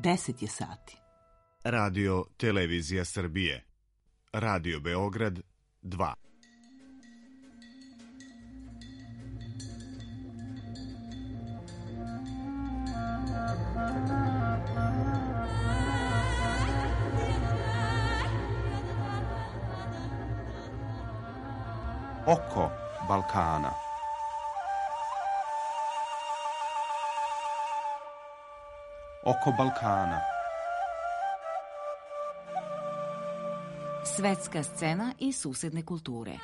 10 je sati. Radio Televizija Srbije. Radio Beograd 2. Oko Balkana. Oko Balkana. Svetska scena i susedne kulture.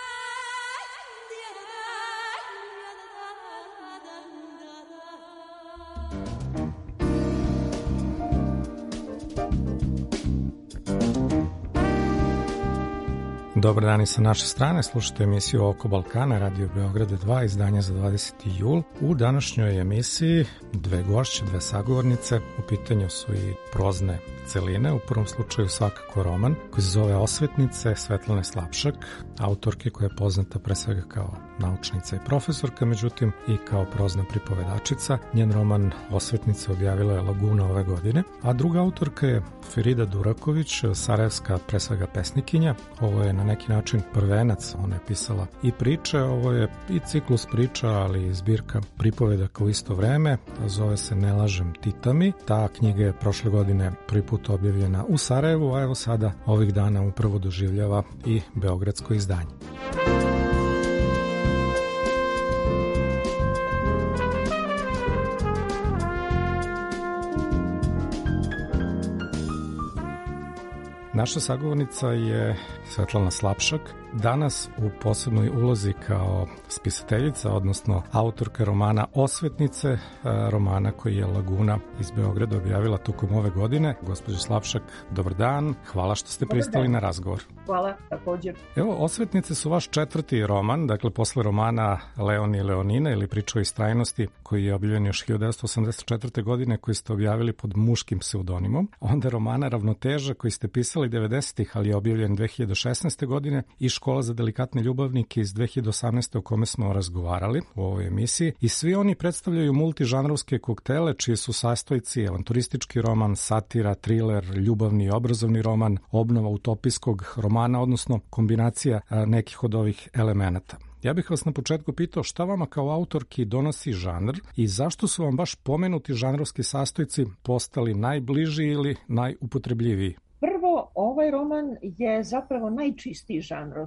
Dobar dan i sa naše strane, slušate emisiju Oko Balkana, Radio Beograda 2, izdanje za 20. jul. U današnjoj emisiji dve gošće, dve sagovornice, u pitanju su i prozne celine, u prvom slučaju svakako roman koji se zove Osvetnice Svetlane Slapšak, autorke koja je poznata pre svega kao naučnica i profesorka, međutim i kao prozna pripovedačica. Njen roman Osvetnice objavila je Laguna ove godine, a druga autorka je Ferida Duraković, sarajevska pre svega pesnikinja. Ovo je na neki način prvenac, ona je pisala i priče, ovo je i ciklus priča, ali i zbirka pripovedaka u isto vreme, zove se Ne lažem Titami. Ta knjiga je prošle godine prvi put objavljena u Sarajevu, a evo sada ovih dana upravo doživljava i beogradsko izdanje. Naša sagovornica je Svetlana Slapšak, danas u posebnoj ulozi kao spisateljica, odnosno autorka romana Osvetnice, romana koji je Laguna iz Beograda objavila tokom ove godine. Gospođo Slapšak, dobar dan, hvala što ste pristali na razgovor. Hvala, također. Evo, Osvetnice su vaš četvrti roman, dakle posle romana Leon i Leonina ili Priča o istrajnosti, koji je objavljen još 1984. godine, koji ste objavili pod muškim pseudonimom. Onda romana Ravnoteža, koji ste pisali 90-ih, ali je objavljen 2016. godine, i Škola za delikatne ljubavnike iz 2018. o kome smo razgovarali u ovoj emisiji. I svi oni predstavljaju multižanrovske koktele, čiji su sastojci avanturistički roman, satira, triler, ljubavni i obrazovni roman, obnova utopijskog romana, odnosno kombinacija nekih od ovih elemenata. Ja bih vas na početku pitao šta vama kao autorki donosi žanr i zašto su vam baš pomenuti žanrovski sastojci postali najbliži ili najupotrebljiviji? Prvo, ovaj roman je zapravo najčistiji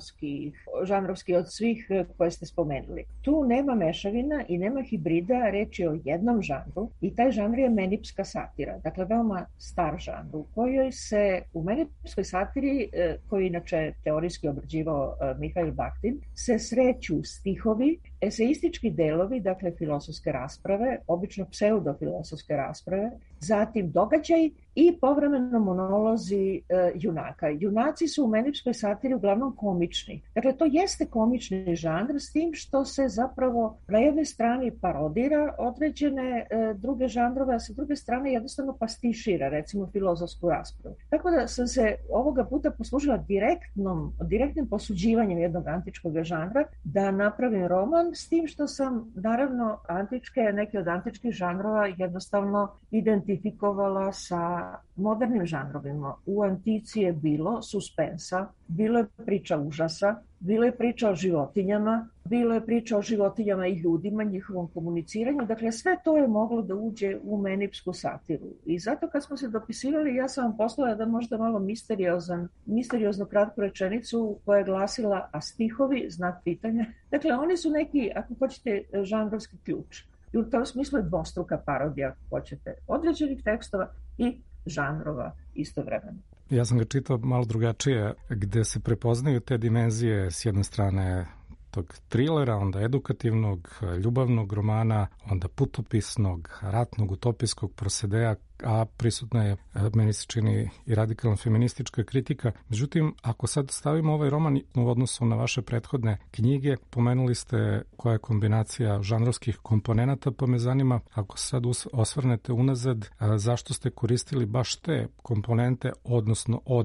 žanrovski od svih koje ste spomenuli. Tu nema mešavina i nema hibrida, reč je o jednom žanru i taj žanr je menipska satira, dakle veoma star žanr u kojoj se u menipskoj satiri, koju inače teorijski obrađivao Mihail Bakhtin, se sreću stihovi, eseistički delovi, dakle filosofske rasprave, obično pseudofilosofske rasprave, zatim događaj i povremeno monolozi junaka. Junaci su u menipskoj satiri uglavnom komični. Dakle, to jeste komični žanr s tim što se zapravo na jednoj strani parodira određene druge žanrove, a sa druge strane jednostavno pastišira, recimo filozofsku raspravu. Tako da sam se ovoga puta poslužila direktnim posuđivanjem jednog antičkog žanra da napravim roman, s tim što sam naravno neke od antičkih žanrova jednostavno identifikovala sa modernim žanrovima. U antici je bilo suspensa, bilo je priča užasa, bilo je priča o životinjama, bilo je priča o životinjama i ljudima, njihovom komuniciranju. Dakle, sve to je moglo da uđe u menipsku satiru. I zato kad smo se dopisivali, ja sam vam poslala da možda malo misterioznu kratku rečenicu koja je glasila, a stihovi, znak pitanja. Dakle, oni su neki, ako hoćete, žanrovski ključ. I u tom smislu je dvostruka parodija, ako hoćete, određenih tekstova i žanrova istovremeno. Ja sam ga čitao malo drugačije, gde se prepoznaju te dimenzije s jedne strane tog trilera, onda edukativnog, ljubavnog romana, onda putopisnog, ratnog, utopijskog prosedeja, a prisutna je, meni se čini, i radikalna feministička kritika. Međutim, ako sad stavimo ovaj roman u odnosu na vaše prethodne knjige, pomenuli ste koja je kombinacija žanrovskih komponenata, pa me zanima, ako sad osvrnete unazad, zašto ste koristili baš te komponente, odnosno od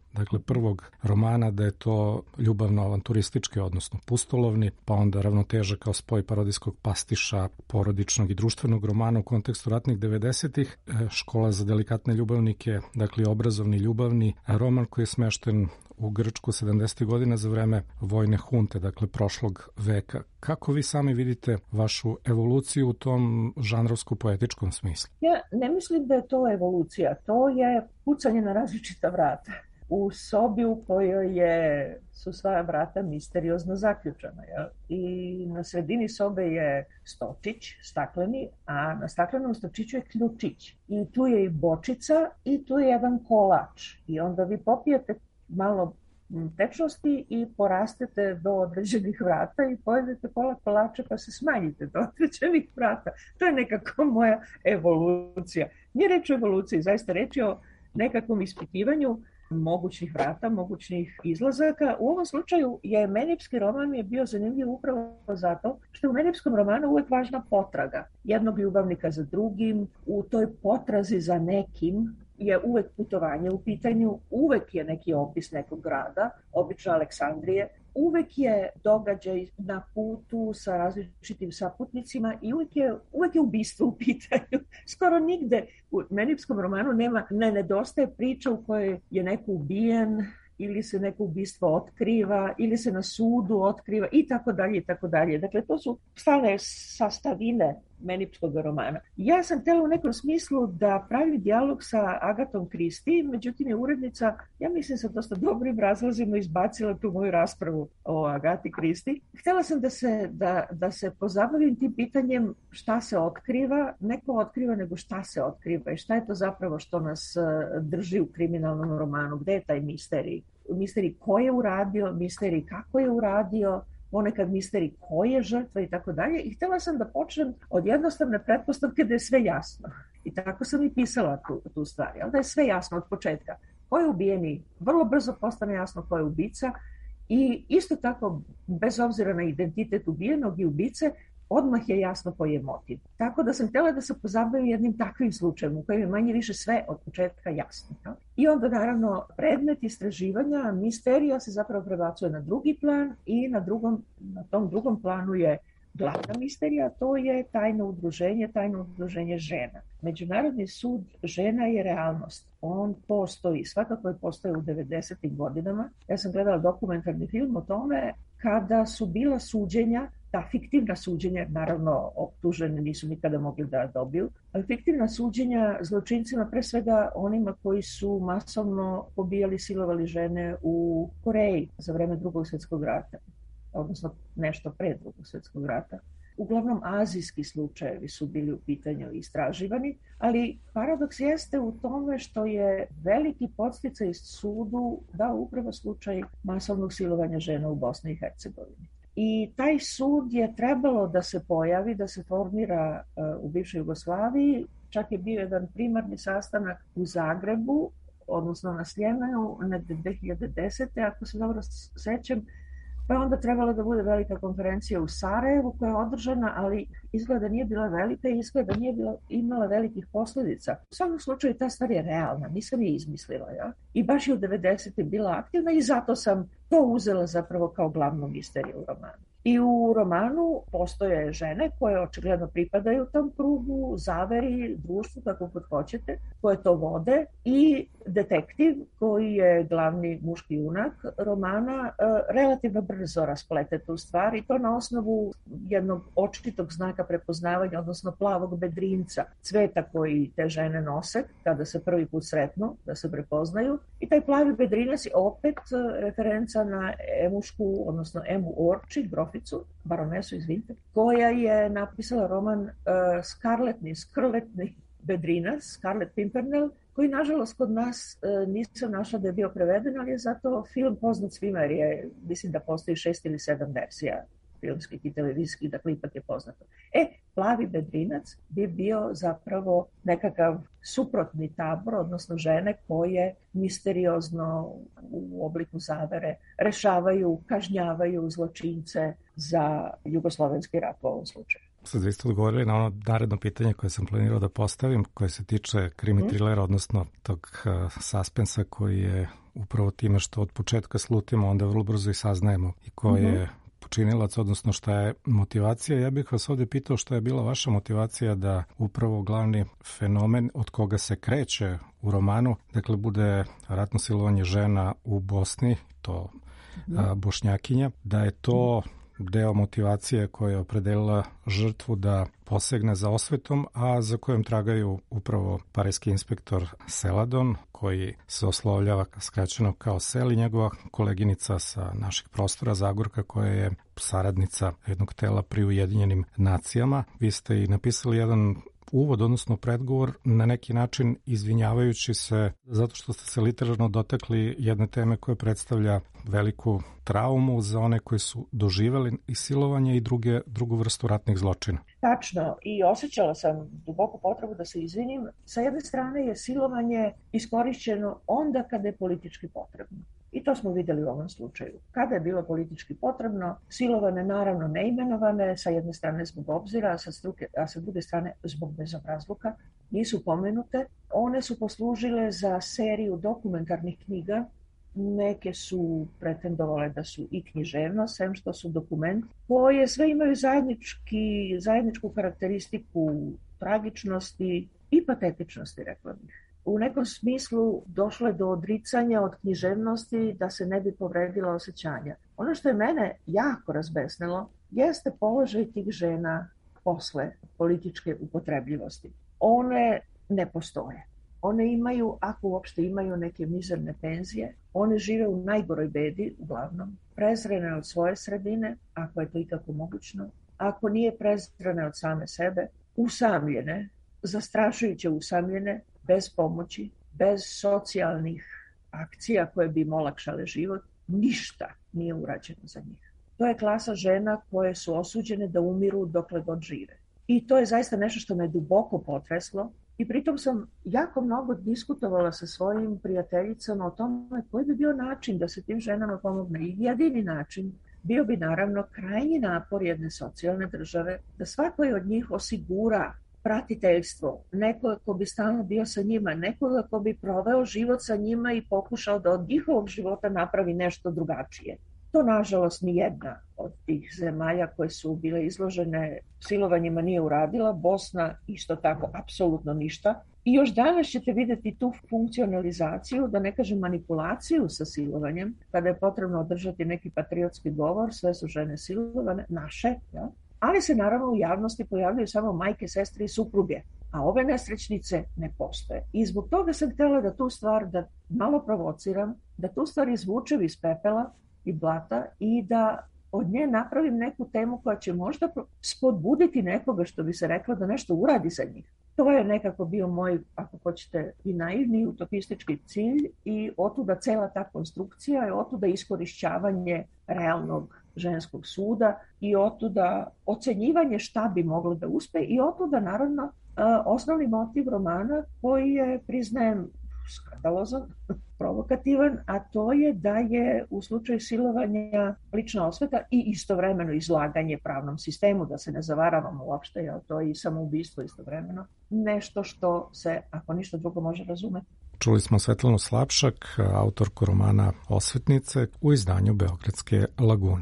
dakle prvog romana, da je to ljubavno-avanturistički, odnosno pustolovni, pa onda ravnoteža kao spoj parodijskog pastiša, porodičnog i društvenog romana u kontekstu ratnih 90-ih, Škola za delikatne ljubavnike, dakle obrazovni ljubavni roman koji je smešten u Grčku 70. godina za vreme vojne hunte, dakle prošlog veka. Kako vi sami vidite vašu evoluciju u tom žanrovsko-poetičkom smislu? Ja ne mislim da je to evolucija, to je pucanje na različita vrata. U sobi u kojoj su sva vrata misteriozno zaključana. I na sredini sobe je stočić, stakleni, a na staklenom stočiću je ključić. I tu je i bočica i tu je jedan kolač. I onda vi popijete malo tečnosti i porastete do određenih vrata i pojedete pola kolača pa se smanjite do određenih vrata. To je nekako moja evolucija. Nije reč o evoluciji, zaista reč je o nekakvom ispitivanju mogućnih vrata, mogućnih izlazaka. U ovom slučaju je menipski roman je bio zanimljiv upravo zato što je u menipskom romanu uvek važna potraga jednog ljubavnika za drugim. U toj potrazi za nekim je uvek putovanje u pitanju, uvek je neki opis nekog grada, obično Aleksandrije, uvek je događaj na putu sa različitim saputnicima i uvek je ubistvo u pitanju. Skoro nigde u menipskom romanu ne nedostaje priča u kojoj je neko ubijen ili se neko ubistvo otkriva ili se na sudu otkriva i tako dalje i tako dalje. Dakle, to su stalne sastavine menipskog romana. Ja sam htjela u nekom smislu da pravim dijalog sa Agatom Kristi, međutim je urednica, ja mislim sa dosta dobrim razlozima izbacila tu moju raspravu o Agati Kristi. Htjela sam da se pozabavim tim pitanjem šta se otkriva, ne ko otkriva nego šta se otkriva i šta je to zapravo što nas drži u kriminalnom romanu, gde je taj misterij. Misterij ko je uradio, misterij kako je uradio, ponekad misterij ko je žrtva i tako dalje. I htjela sam da počnem od jednostavne pretpostavke da je sve jasno. I tako sam i pisala tu stvar. Da je sve jasno od početka. Ko je ubijeni, vrlo brzo postane jasno ko je ubica i isto tako, bez obzira na identitet ubijenog i ubice, odmah je jasno koji je motiv. Tako da sam htjela da se pozabavim jednim takvim slučajem u kojem je manje više sve od početka jasno. I onda naravno predmet istraživanja, misterija se zapravo prebacuje na drugi plan i na tom drugom planu je glavna misterija, to je tajno udruženje žena. Međunarodni sud žena je realnost. On postoji, svakako je postojao u 90. godinama. Ja sam gledala dokumentarni film o tome kada su bila suđenja, ta fiktivna suđenja, naravno optuženi nisu nikada mogli da dobiju, ali fiktivna suđenja zločincima, pre svega onima koji su masovno pobijali, silovali žene u Koreji za vreme Drugog svjetskog rata, odnosno nešto pre Drugog svjetskog rata. Uglavnom azijski slučajevi su bili u pitanju istraživani, ali paradoks jeste u tome što je veliki podsticaj sudu dao upravo slučaj masovnog silovanja žena u Bosni i Hercegovini. I taj sud je trebalo da se pojavi, da se formira u bivšoj Jugoslaviji. Čak je bio jedan primarni sastanak u Zagrebu, odnosno na Sljemenu, 2010. ako se dobro sećam. Pa je onda trebalo da bude velika konferencija u Sarajevu koja je održana, ali izgleda nije bila velika i izgleda nije imala velikih posljedica. U svakom slučaju ta stvar je realna, nisam je izmislila. Ja? I baš je u 90. bila aktivna i zato sam to uzela zapravo kao glavnu misteriju u romanu. I u romanu postoje žene koje očigledno pripadaju tom krugu, zaveri, društvu, kako god hoćete, koje to vode i detektiv koji je glavni muški junak romana relativno brzo rasplete tu stvar i to na osnovu jednog očitog znaka prepoznavanja, odnosno plavog bedrinca, cveta koji te žene nose kada se prvi put sretnu, da se prepoznaju. I taj plavi bedrinac je opet referenca na Emušku, odnosno Emu Orči, groficu, baronesu, izvinite, koja je napisala roman Skrletni bedrinac, Scarlet Pimpernel, koji nažalost kod nas nisam našla da je bio preveden, ali je zato film poznat svima jer je, mislim da postoji 6 ili 7 verzija filmskih i televizijskih, dakle ipak je poznato. Plavi bedrinac bi bio zapravo nekakav suprotni tabor, odnosno žene koje misteriozno u obliku zavere rešavaju, kažnjavaju zločince za jugoslovenski rat u ovom slučaju. Sad vi ste odgovorili na ono naredno pitanje koje sam planirao da postavim, koje se tiče krimi trilera, odnosno tog suspensa koji je upravo time što od početka slutimo, onda vrlo brzo i saznajemo i ko je počinilac, odnosno šta je motivacija. Ja bih vas ovdje pitao šta je bila vaša motivacija da upravo glavni fenomen od koga se kreće u romanu, dakle, bude ratno silovanje žena u Bosni, to Bošnjakinja, da je to deo motivacije koja je opredelila žrtvu da posegne za osvetom, a za kojom tragaju upravo parijski inspektor Seladon, koji se oslovljava skraćeno kao Sel, i njegova koleginica sa naših prostora, Zagorka, koja je saradnica jednog tela pri Ujedinjenim nacijama. Vi ste i napisali jedan uvod, odnosno predgovor, na neki način izvinjavajući se zato što ste se literarno dotakli jedne teme koja predstavlja veliku traumu za one koji su doživjeli i silovanje i drugu vrstu ratnih zločina. Tačno, i osjećala sam duboku potrebu da se izvinim. Sa jedne strane je silovanje iskorišćeno onda kada je politički potrebno. I to smo vidjeli u ovom slučaju. Kada je bilo politički potrebno, silovane naravno neimenovane, sa jedne strane zbog obzira, a sa druge strane zbog bezobrazluka, nisu pomenute. One su poslužile za seriju dokumentarnih knjiga. Neke su pretendovale da su i književnost, sem što su dokument, koje sve imaju zajedničku karakteristiku tragičnosti i patetičnosti, rekla bih. U nekom smislu došlo je do odricanja od književnosti da se ne bi povredila osjećanja. Ono što je mene jako razbesnilo jeste položaj tih žena posle političke upotrebljivosti. One ne postoje. One imaju, ako uopšte imaju, neke mizerne penzije. One žive u najgoroj bedi, uglavnom. Prezrene od svoje sredine, ako je to ikako mogućno. Ako nije prezrene od same sebe, usamljene, zastrašujuće usamljene, bez pomoći, bez socijalnih akcija koje bi im olakšale život, ništa nije urađeno za njih. To je klasa žena koje su osuđene da umiru dokle god žive. I to je zaista nešto što me duboko potreslo. I pritom sam jako mnogo diskutovala sa svojim prijateljicama o tome koji bi bio način da se tim ženama pomogne. I jedini način bio bi naravno krajnji napor jedne socijalne države da svakoj od njih osigura pratiteljstvo, nekoga ko bi stalno bio sa njima, nekoga ko bi proveo život sa njima i pokušao da od njihovog života napravi nešto drugačije. To, nažalost, nijedna od tih zemalja koje su bile izložene silovanjima nije uradila. Bosna isto tako, apsolutno ništa. I još danas ćete vidjeti tu funkcionalizaciju, da ne kažem manipulaciju sa silovanjem, kada je potrebno održati neki patriotski govor, sve su žene silovane, naše, ja? Ali se naravno u javnosti pojavljaju samo majke, sestre i supruge, a ove nesrećnice ne postoje. I zbog toga sam htjela da tu stvar, da malo provociram, da tu stvar izvučem iz pepela i blata i da od nje napravim neku temu koja će možda spodbuditi nekoga, što bi se reklo, da nešto uradi za njih. To je nekako bio moj, ako hoćete, i naivni utopistički cilj, i otuda cela ta konstrukcija, i otuda iskorišćavanje realnog ženskog suda, i otuda ocenjivanje šta bi moglo da uspe, i otuda naravno osnovni motiv romana koji je, priznajem, skandalozan, provokativan, a to je da je u slučaju silovanja lična osveta i istovremeno izlaganje pravnom sistemu, da se ne zavaravamo uopšte, jer to je i samoubistvo istovremeno, nešto što se, ako ništa drugo, može razumeti. Čuli smo Svetlanu Slapšak, autorku romana Osvetnice, u izdanju Beogradske Lagune.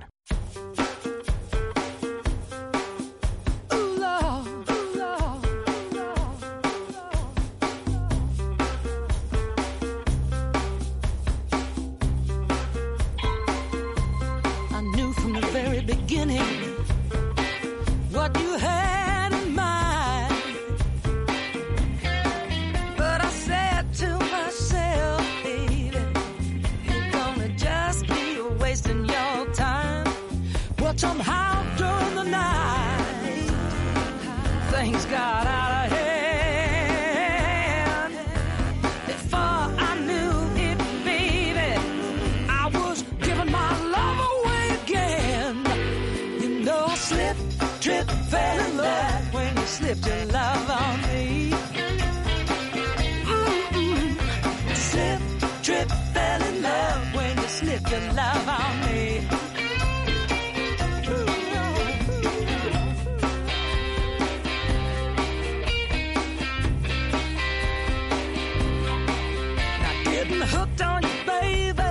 Getting hooked on you, baby,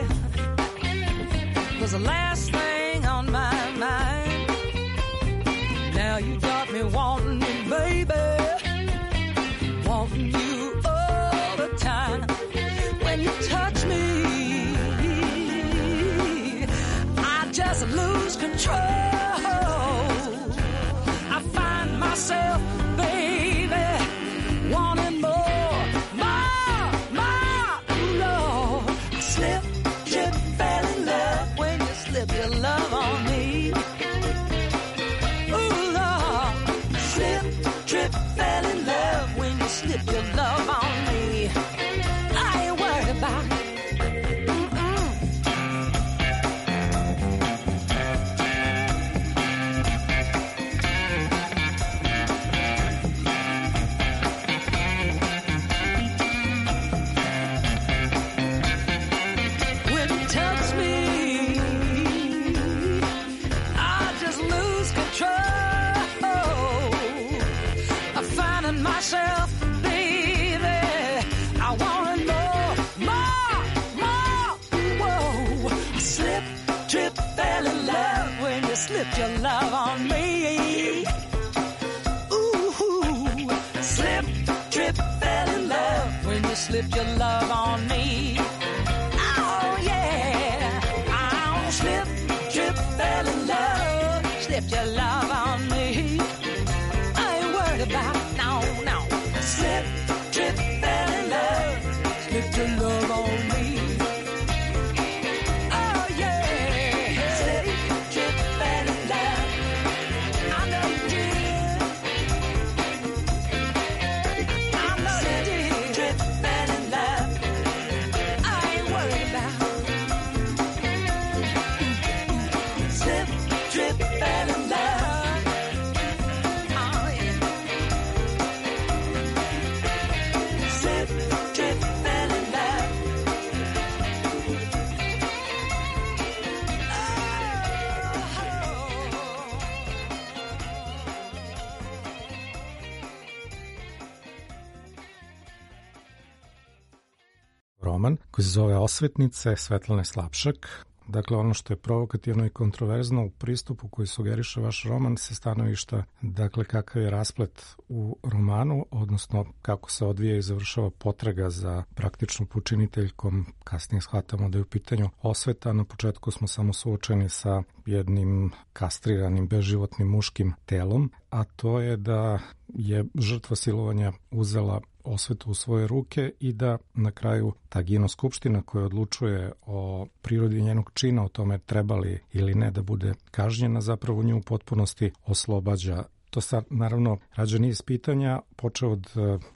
was the last thing on my mind. Now you got me wanting you, baby, wanting you all the time. When you touch me, I just lose control. I find myself, baby, wanting more, Lord. I slip, trip, fell in love when you slip your love on me. Ooh, Lord, slip, trip, fell in love when you slip your love on me. I ain't worried about it. Myself, baby, I want more, whoa. I slip, trip, fell in love when you slipped your love on me. Ooh, slip, trip, fell in love when you slipped your love on me. Oh yeah, I'll slip, trip, fell in love, slipped your love on me. I ain't worried about it. Slip, trip, fell in love, slipped your love on me. Oh yeah, slip, trip, fell in love. I know you did. I know you did. Slip, trip, fell in love. I ain't worried about it. Slip, trip, fell in love. Roman koji se zove Osvetnice Svetlane Slapšak. Dakle, ono što je provokativno i kontroverzno u pristupu koji sugeriše vaš roman se stanovišta, dakle, kakav je rasplet u romanu, odnosno kako se odvija i završava potraga za praktično počiniteljkom. Kasnije shvatamo da je u pitanju osveta. Na početku smo samo suočeni sa jednim kastriranim, beživotnim muškim telom, a to je da je žrtva silovanja uzela osvetu u svoje ruke i da na kraju ta Gino skupština koja odlučuje o prirodi njenog čina, o tome trebali ili ne da bude kažnjena, zapravo nju u potpunosti oslobađa. To sad naravno rađa niz pitanja, počeo od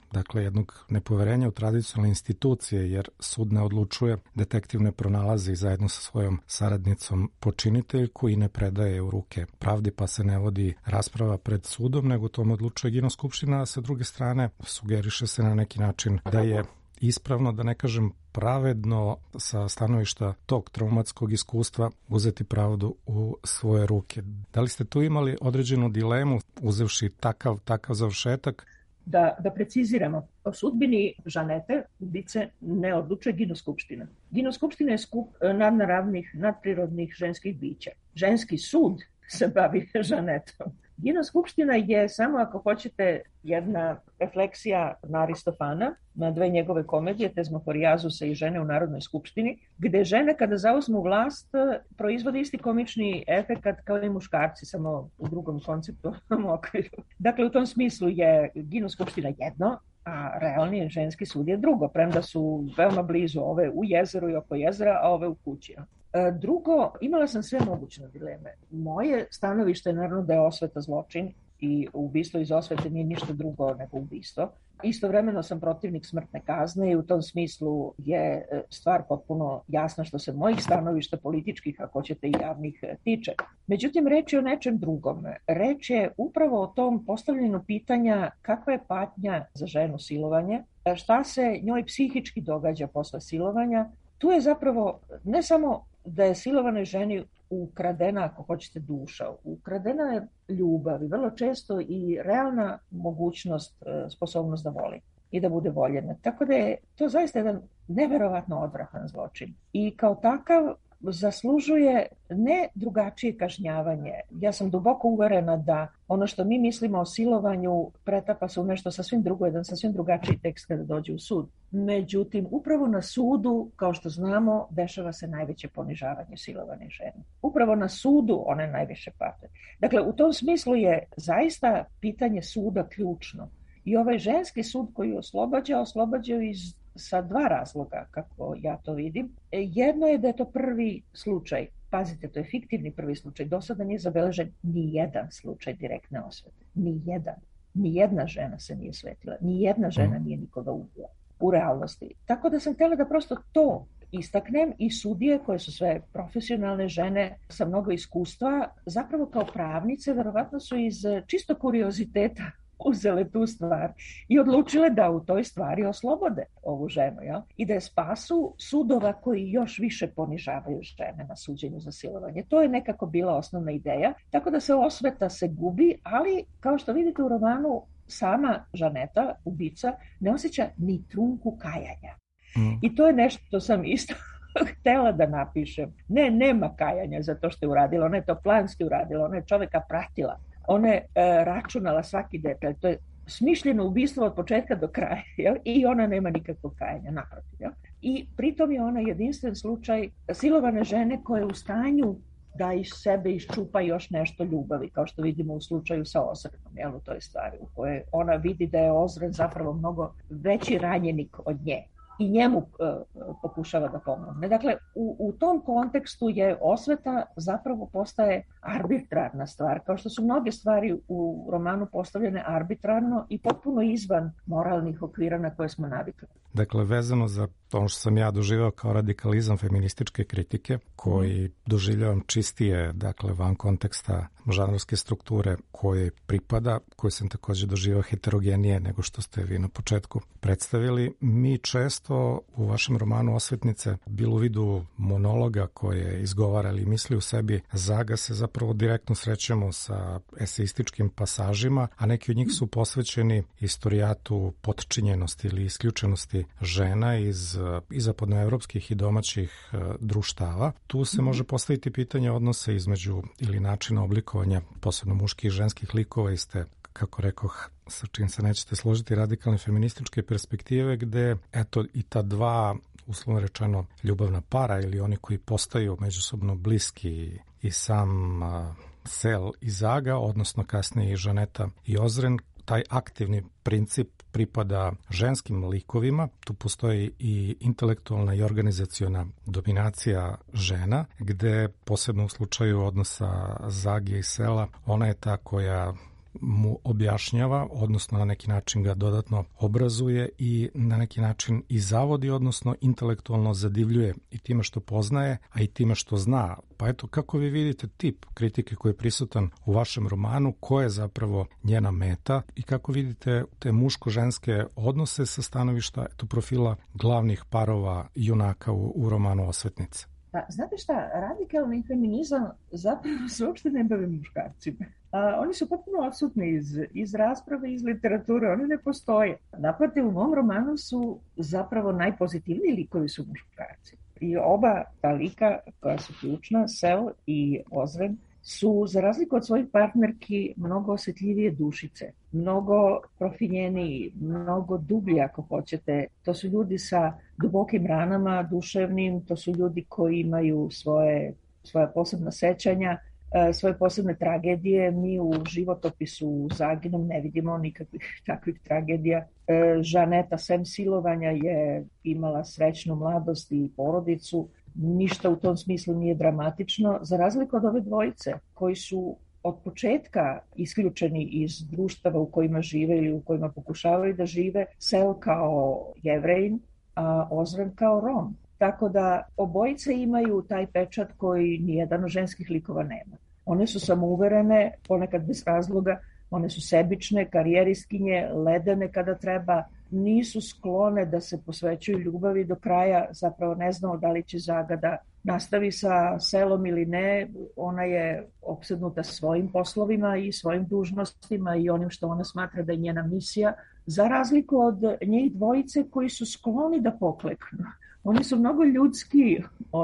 jednog nepoverenja u tradicionalne institucije, jer sud ne odlučuje, detektiv ne pronalazi zajedno sa svojom saradnicom počiniteljku i ne predaje u ruke pravdi, pa se ne vodi rasprava pred sudom, nego tom odlučuje Gino skupština, a sa druge strane sugeriše se na neki način da je ispravno, da ne kažem pravedno, sa stanovišta tog traumatskog iskustva uzeti pravdu u svoje ruke. Da li ste tu imali određenu dilemu uzevši takav završetak? Da preciziramo, o sudbini Žanete, ubice, ne odlučuje Gino skupština. Gino skupština je skup nadnaravnih, nadprirodnih ženskih bića. Ženski sud se bavi Žanetom. Gino skupština je samo, ako hoćete, jedna refleksija na Aristofana, na dve njegove komedije, Tezmoforijazusa i Žene u Narodnoj skupštini, gde žene kada zauzmu vlast proizvode isti komični efekat kao i muškarci, samo u drugom konceptualnom okviru. Dakle, u tom smislu je Gino skupština jedno, a realni ženski sud je drugo, premda su veoma blizu, ove u jezeru i oko jezera, a ove u kući. Drugo, imala sam sve mogućne dileme. Moje stanovište je naravno da je osveta zločin i ubistvo iz osvete nije ništa drugo nego ubistvo. Istovremeno sam protivnik smrtne kazne i u tom smislu je stvar potpuno jasna što se mojih stanovišta političkih, ako hoćete i javnih, tiče. Međutim, reč je o nečem drugom. Reč je upravo o tom postavljanju pitanja kakva je patnja za ženu silovanje, šta se njoj psihički događa posle silovanja. Tu je zapravo ne samo da je silovanoj ženi ukradena, ako hoćete, duša. Ukradena je ljubav i vrlo često i realna mogućnost, sposobnost da voli. i da bude voljena. Tako da je to zaista jedan neverovatno odvratan zločin. I kao takav zaslužuje ne drugačije kažnjavanje. Ja sam duboko uverena da ono što mi mislimo o silovanju pretapa se u nešto sasvim drugo, jedan sasvim drugačiji tekst kada dođe u sud. Međutim, upravo na sudu, kao što znamo, dešava se najveće ponižavanje silovane žene. Upravo na sudu one najviše pate. Dakle, u tom smislu je zaista pitanje suda ključno. I ovaj ženski sud koji oslobađa sa dva razloga, kako ja to vidim. Jedno je da je to prvi slučaj. Pazite, to je fiktivni prvi slučaj. Do sada nije zabeležen ni jedan slučaj direktne osvete. Ni jedna žena se nije svetila. Ni jedna žena nije nikoga ubila u realnosti. Tako da sam htjela da prosto to istaknem i sudije koje su sve profesionalne žene sa mnogo iskustva, zapravo kao pravnice, verovatno su iz čisto kurioziteta uzele tu stvar i odlučile da u toj stvari oslobode ovu ženu, jel? I da je spasu sudova koji još više ponižavaju žene na suđenju za silovanje. To je nekako bila osnovna ideja, tako da se osveta se gubi, ali kao što vidite u romanu, sama Žaneta, ubica, ne osjeća ni trunku kajanja. I to je nešto što sam isto htela da napišem. Nema kajanja za to što je uradila, ona je to planski uradila, ona je čoveka pratila. Ona je računala svaki detalj. To je smišljeno ubistvo od početka do kraja. Jel? I ona nema nikakvog kajanja, naprotiv. Jel? I pritom je ona jedinstven slučaj silovane žene koja je u stanju da iz sebe iščupa još nešto ljubavi, kao što vidimo u slučaju sa Ozrenom, jel, u toj stvari, u kojoj ona vidi da je Ozren zapravo mnogo veći ranjenik od nje i njemu pokušava da pomogne. Dakle, u tom kontekstu je osveta zapravo postaje arbitrarna stvar, kao što su mnoge stvari u romanu postavljene arbitrarno i potpuno izvan moralnih okvira na koje smo navikli. Dakle, vezano za ono što sam ja doživeo kao radikalizam feminističke kritike, koji doživljavam čistije, dakle, van konteksta žanrovske strukture koje pripada, koju sam takođe doživeo heterogenije nego što ste vi na početku predstavili. Mi često u vašem romanu Osvetnice, bilo u vidu monologa koje izgovara ili misli u sebi, Zaga se zapravo direktno srećemo sa eseističkim pasažima, a neki od njih su posvećeni istorijatu potčinjenosti ili isključenosti žena iz i zapadnoevropskih i domaćih društava. Tu se može postaviti pitanje odnosa između ili načina oblikovanja posebno muških i ženskih likova iz te, kako rekoh, sa čim se nećete složiti, radikalne feminističke perspektive, gde eto i ta dva, uslovno rečeno, ljubavna para ili oni koji postaju međusobno bliski i sam Sel i Zaga, odnosno kasnije i Žaneta i Ozren, taj aktivni princip pripada ženskim likovima. Tu postoji i intelektualna i organizaciona dominacija žena, gde posebno u slučaju odnosa Zage i Sela, ona je ta koja mu objašnjava, odnosno na neki način ga dodatno obrazuje i na neki način i zavodi, odnosno intelektualno zadivljuje i time što poznaje, a i time što zna. Pa eto, kako vi vidite tip kritike koji je prisutan u vašem romanu, ko je zapravo njena meta i kako vidite te muško-ženske odnose sa stanovišta profila glavnih parova junaka u romanu Osvetnice? Pa, znate šta, radikalni feminizam zapravo se uopšte ne bave muškarcima. Oni su potpuno odsutni iz rasprave, iz literature, oni ne postoje. Naprotiv, u mom romanu su zapravo najpozitivniji likovi su muškarci. I oba ta lika koja su ključna, Sel i Ozren, su za razliku od svojih partnerki mnogo osjetljivije dušice, mnogo profinjeniji, mnogo dublji ako hoćete. To su ljudi sa dubokim ranama duševnim, to su ljudi koji imaju svoja posebna sećanja, svoje posebne tragedije. Mi u životopisu Zaginom ne vidimo nikakvih takvih tragedija. Žaneta, sem silovanja, je imala srećnu mladost i porodicu. Ništa u tom smislu nije dramatično, za razliku od ove dvojice koji su od početka isključeni iz društava u kojima žive ili u kojima pokušavaju da žive, Sel kao Jevrejin, a Ozren kao Rom. Tako da obojice imaju taj pečat koji nijedan od ženskih likova nema. One su samouverene, ponekad bez razloga, One su sebične, karijeristkinje, ledene kada treba, nisu sklone da se posvećuju ljubavi do kraja, zapravo ne znamo da li će Zaga da nastavi sa selom ili ne. Ona je opsednuta svojim poslovima i svojim dužnostima i onim što ona smatra da je njena misija, za razliku od njih dvojice koji su skloni da pokleknu. Oni su mnogo ljudski,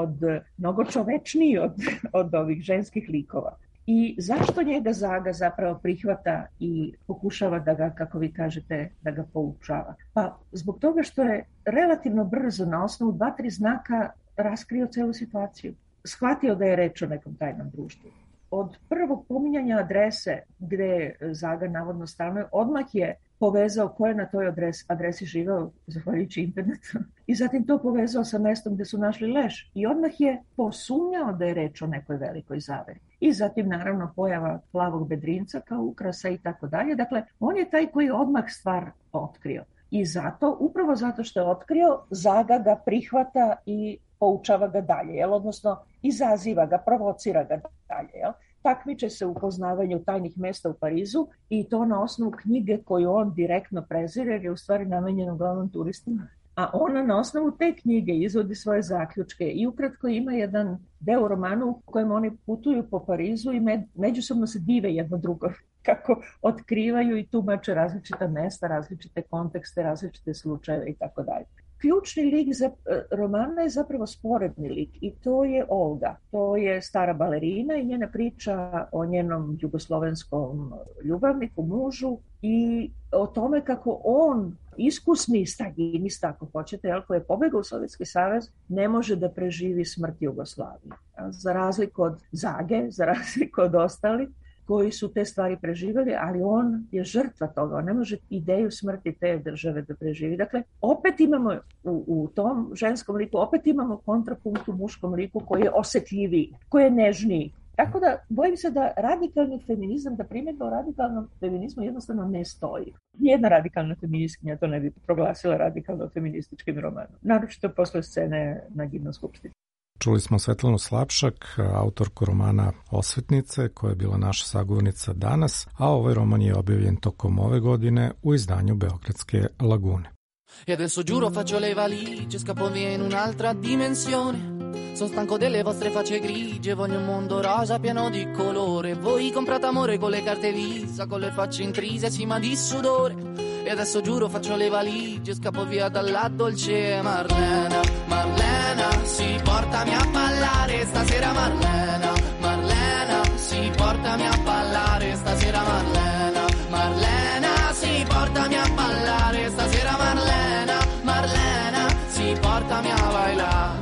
mnogo čovečniji od ovih ženskih likova. I zašto njega Zaga zapravo prihvata i pokušava da ga, kako vi kažete, da ga poučava? Pa zbog toga što je relativno brzo na osnovu 2-3 znaka raskrio celu situaciju. Shvatio da je reč o nekom tajnom društvu. Od prvog pominjanja adrese gde Zaga navodno stanuje, odmah je povezao ko je na toj adresi živeo zahvaljujući internetu i zatim to povezao sa mestom gde su našli leš i odmah je posumnjao da je reč o nekoj velikoj zaveri. I zatim naravno pojava plavog bedrinca kao ukrasa i tako dalje. Dakle, on je taj koji je odmah stvar otkrio. I zato, upravo zato što je otkrio, Zaga ga prihvata i poučava ga dalje, odnosno izaziva ga, provocira ga dalje. Takmiče se u poznavanju tajnih mesta u Parizu i to na osnovu knjige koju on direktno prezire, jer je u stvari namenjena uglavnom turistima. A ona na osnovu te knjige izvodi svoje zaključke i ukratko ima jedan deo u romanu u kojem oni putuju po Parizu i međusobno se dive jedno drugo, kako otkrivaju i tumače različita mesta, različite kontekste, različite slučajeve i tako dalje. Ključni lik romana je zapravo sporedni lik i to je Olga. To je stara balerina i njena priča o njenom jugoslovenskom ljubavniku, mužu i o tome kako on, iskusni staljinista, ako hoćete, koji je pobegao u Sovjetski savez, ne može da preživi smrt Jugoslavije. Za razliku od Zage, za razliku od ostalih koji su te stvari preživjeli, ali on je žrtva toga, on ne može ideju smrti te države da preživi. Dakle, opet imamo u tom ženskom liku, opet imamo kontrapunkt u muškom liku koji je osjetljiviji, koji je nežniji. Tako da, bojim se da radikalni feminizam, da primjedba o radikalnom feminizmu jednostavno ne stoji. Nijedna radikalna feministkinja to ne bi proglasila radikalno feminističkim romanom. Naročito posle scene na Gimnom skupštini. Čuli smo Svetlanu Slapšak, autorku romana Osvetnice, koja je bila naša sagovornica danas, a ovaj roman je objavljen tokom ove godine u izdanju Beogradske Lagune. E adesso giuro faccio le valigie, scappo via in un'altra dimensione. Sono stanco delle vostre facce grigie, voglio un mondo rosa pieno di colore. Voi comprate amore con le carte Visa, con le facce intrise, sì ma di sudore. E adesso giuro faccio le valigie, scappo via dalla dolce Marlena. Marlena, sì, portami a ballare stasera Marlena. Marlena, sì, portami a ballare stasera Marlena. Marlena, sì, portami a ballare stasera Marlena. Marlena, sì, portami a bailare.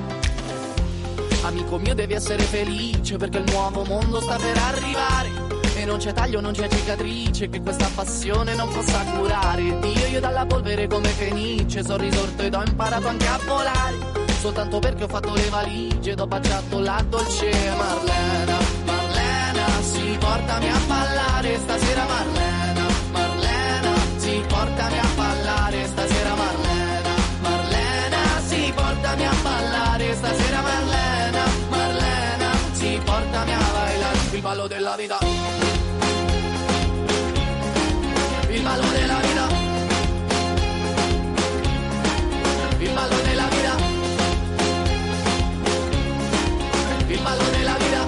Amico mio devi essere felice perché il nuovo mondo sta per arrivare e non c'è taglio, non c'è cicatrice che questa passione non possa curare. Io dalla polvere come fenice sono risorto ed ho imparato anche a volare, soltanto perché ho fatto le valigie ed ho baciato la dolce Marlena. Marlena, sì, portami a ballare stasera Marlena. Marlena, sì, portami a ballare stasera Marlena. Marlena, sì, portami a ballare stasera Marlena. Marlena, sì, portami a bailare il ballo della vita. Il ballo della vita. Il ballo della vita. Il ballo della vita.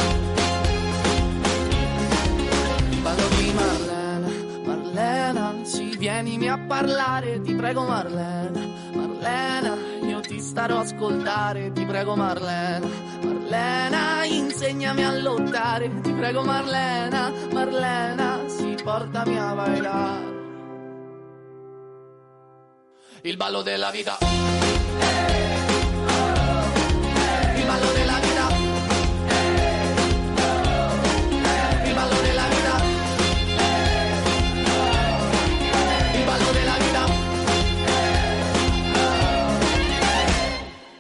Il ballo di Marlena. Marlena, sì, vienimi a parlare, ti prego Marlena. Marlena, io ti starò a ascoltare, ti prego Marlena. Marlena, insegnami a lottare, ti prego Marlena. Marlena, sì, portami a bailare il ballo della vita. Il ballo della vita. Il ballo della vita. Il ballo della vita.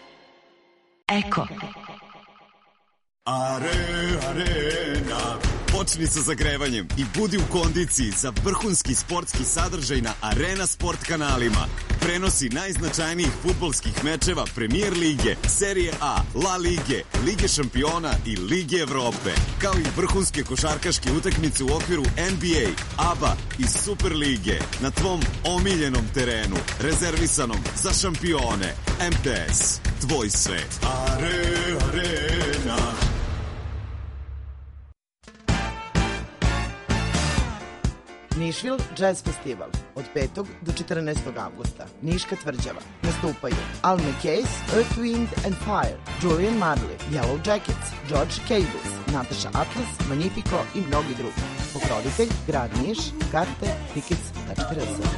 Eko. Arena, Počni sa zagrevanjem i budi u kondiciji za vrhunski sportski sadržaj na Arena Sport kanalima. Prenosi najznačajnijih fudbalskih mečeva Premier lige, Serije A, La Lige, Lige šampiona i Lige Evrope, kao i vrhunske košarkaške utakmice u okviru NBA, ABA i Super lige na tvom omiljenom terenu, rezervisanom za šampione. MTS, tvoj svet. Arena. Nišvil Jazz Festival od 5. do 14. avgusta. Niška tvrđava. Nastupaju Al McCase, Earth, Wind and Fire, Julian Marley, Yellow Jackets, George Cables, Natasha Atlas, Magnifico i mnogi drugi. Pokrovitelj Grad Niš, karte, tickets.rs.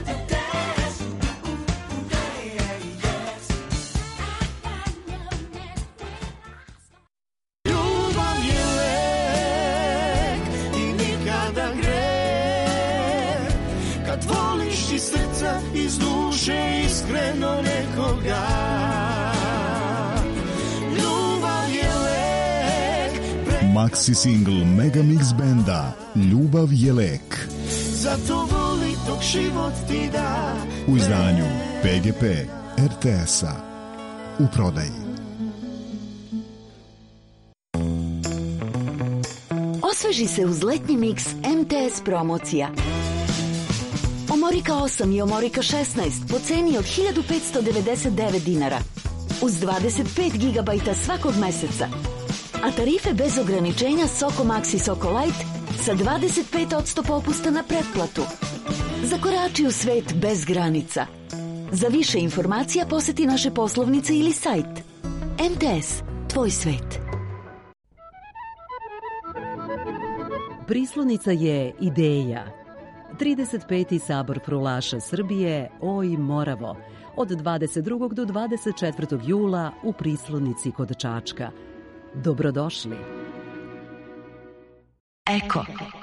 Iz duše iskreno nekoga. Ljubav je lek. Maxi single Mega Mix benda Ljubav je lek. Zato voli dok život ti da. U izdanju PGP RTS-a. U prodaji. Osveži se uz letnji miks MTS promocija. Omorika 8 i Omorika 16 po ceni od 1599 dinara. Uz 25 GB svakog meseca. A tarife bez ograničenja Soko Max i Soko Light sa 25% popusta na pretplatu. Zakorači u svet bez granica. Za više informacija poseti naše poslovnice ili sajt. MTS, tvoj svet. Prislonica je ideja. 35. sabor frulaša Srbije Oj Moravo od 22. do 24. jula u Prislonici kod Čačka. Dobrodošli. Eko.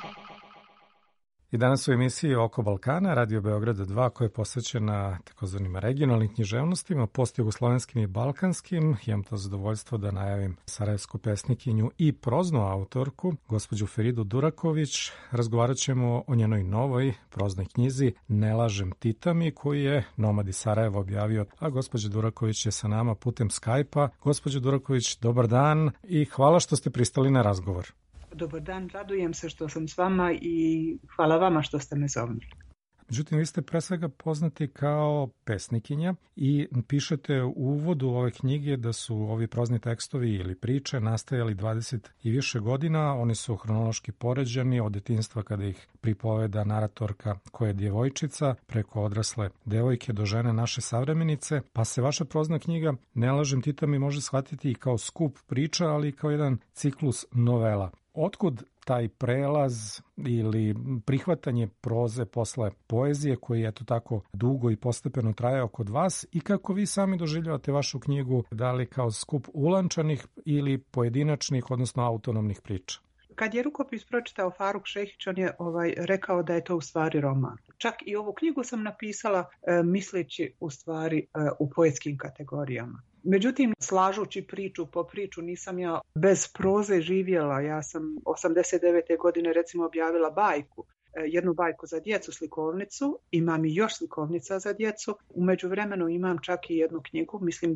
I danas u emisiji Oko Balkana, Radio Beograda 2, koja je posvećena takozvanim regionalnim književnostima, postjugoslovenskim i balkanskim. Imam to zadovoljstvo da najavim sarajevsku pesnikinju i proznu autorku, gospođu Feridu Duraković. Razgovarat ćemo o njenoj novoj proznoj knjizi Ne lažem Titami, koju je Nomad iz Sarajeva objavio, a gospođa Duraković je sa nama putem Skype-a. Gospođo Duraković, dobar dan i hvala što ste pristali na razgovor. Dobar dan, radujem se što sam s vama i hvala vama što ste me zovnili. Međutim, vi ste pre svega poznati kao pesnikinja i pišete u uvodu ove knjige da su ovi prozni tekstovi ili priče nastajali 20 i više godina. Oni su hronološki poređani od detinjstva kada ih pripoveda naratorka koja je djevojčica, preko odrasle devojke do žene naše savremenice, pa se vaša prozna knjiga Ne lažem Titami može shvatiti i kao skup priča, ali i kao jedan ciklus novela. Otkud taj prelaz ili prihvatanje proze posle poezije koji je to tako dugo i postepeno trajao kod vas i kako vi sami doživljavate vašu knjigu, da li kao skup ulančanih ili pojedinačnih, odnosno autonomnih priča? Kad je rukopis pročitao Faruk Šehić, on je rekao da je to u stvari roman. Čak i ovu knjigu sam napisala misleći u stvari u poetskim kategorijama. Međutim, slažući priču po priču, nisam ja bez proze živjela. Ja sam 89. godine recimo objavila bajku, jednu bajku za djecu, slikovnicu. Imam i još slikovnica za djecu. U međuvremenu imam čak i jednu knjigu, mislim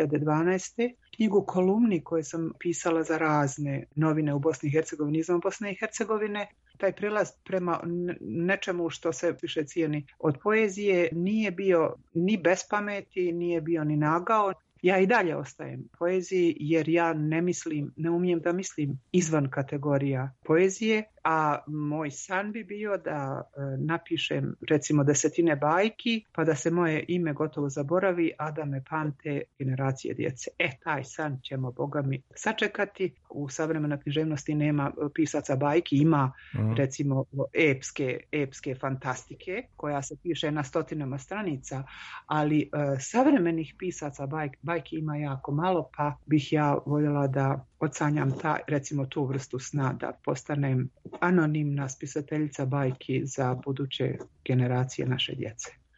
2012. knjigu kolumni koje sam pisala za razne novine u Bosni i Hercegovini, izvan Bosne i Hercegovine. Taj prelaz prema nečemu što se više cijeni od poezije nije bio ni bez pameti, nije bio ni nagao. Ja i dalje ostajem poeziji jer ja ne umijem da mislim izvan kategorija poezije, a moj san bi bio da napišem recimo 10 bajki pa da se moje ime gotovo zaboravi, a da me pamte generacije djece. Taj san ćemo, Boga mi, sačekati. U savremenoj književnosti nema pisaca bajki, ima recimo epske fantastike koja se piše na stotinama stranica, ali savremenih pisaca bajki ima jako malo, pa bih ja voljela da odsanjam recimo tu vrstu sna, da postanem anonimna spisateljica bajki za buduće generacije naše djece.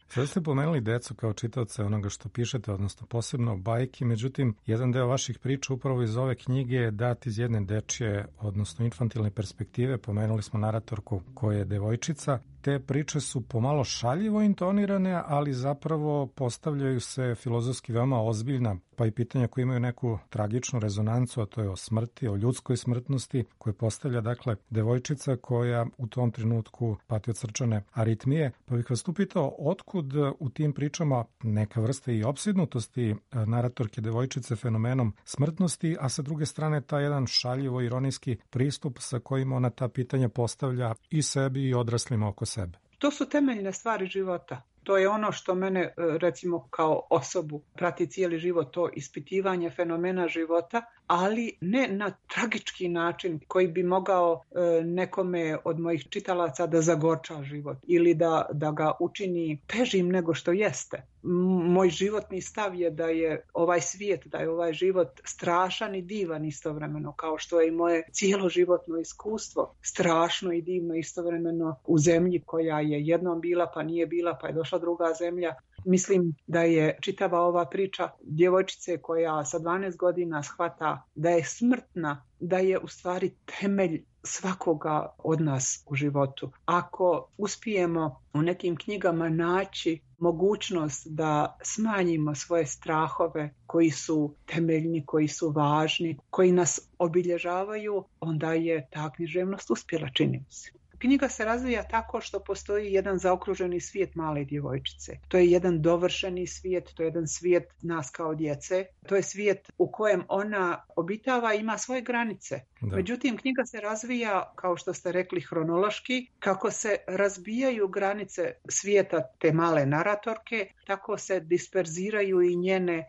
Sada ste pomenuli decu kao čitaoce onoga što pišete, odnosno posebno bajki, međutim, jedan deo vaših priča upravo iz ove knjige je dat iz jedne dečje, odnosno infantilne perspektive. Pomenuli smo naratorku koja je devojčica. Te priče su pomalo šaljivo intonirane, ali zapravo postavljaju se filozofski veoma ozbiljna, pa i pitanja koje imaju neku tragičnu rezonancu, a to je o smrti, o ljudskoj smrtnosti, koje postavlja, dakle, devojčica koja u tom trenutku pati od srčane aritmije. Pa bih vas tu pitao, otkud u tim pričama neka vrsta i opsjednutosti naratorke devojčice fenomenom smrtnosti, a sa druge strane taj jedan šaljivo ironijski pristup sa kojim ona ta pitanja postavlja i sebi i odraslima oko sebe. To su temeljne stvari života. To je ono što mene, recimo, kao osobu prati cijeli život, to ispitivanje fenomena života, ali ne na tragički način koji bi mogao nekome od mojih čitalaca da zagorča život ili da ga učini težim nego što jeste. Moj životni stav je da je ovaj svijet, da je ovaj život strašan i divan istovremeno, kao što je i moje cijelo životno iskustvo strašno i divno istovremeno u zemlji koja je jednom bila, pa nije bila, pa je došla druga zemlja. Mislim da je čitava ova priča djevojčice koja sa 12 godina shvata da je smrtna, da je u stvari temelj svakoga od nas u životu. Ako uspijemo u nekim knjigama naći mogućnost da smanjimo svoje strahove koji su temeljni, koji su važni, koji nas obilježavaju, onda je ta književnost uspjela, čini mi se. Knjiga se razvija tako što postoji jedan zaokruženi svijet male djevojčice. To je jedan dovršeni svijet, to je jedan svijet nas kao djece. To je svijet u kojem ona obitava i ima svoje granice. Da. Međutim, knjiga se razvija, kao što ste rekli, hronološki. Kako se razbijaju granice svijeta te male naratorke, tako se disperziraju i